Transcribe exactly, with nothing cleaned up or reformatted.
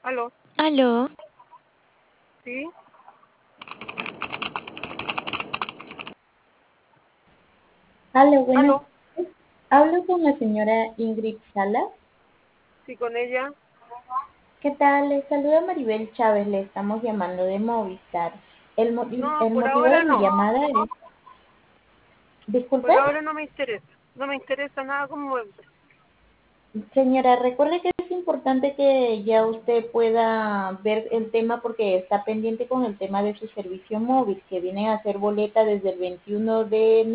Aló, Aló, sí, Hola, buenas aló, tardes. Hablo con la señora Ingrid Salas. sí, con ella. ¿Qué tal? Les saluda Maribel Chávez. Le estamos llamando de Movistar. El, movi- No, el por motivo de ahora mi no, llamada es... Disculpe, por ahora no me interesa, no me interesa nada como mueble. señora, recuerde que es importante que ya usted pueda ver el tema porque está pendiente con el tema de su servicio móvil, que viene a ser boleta desde el veintiuno de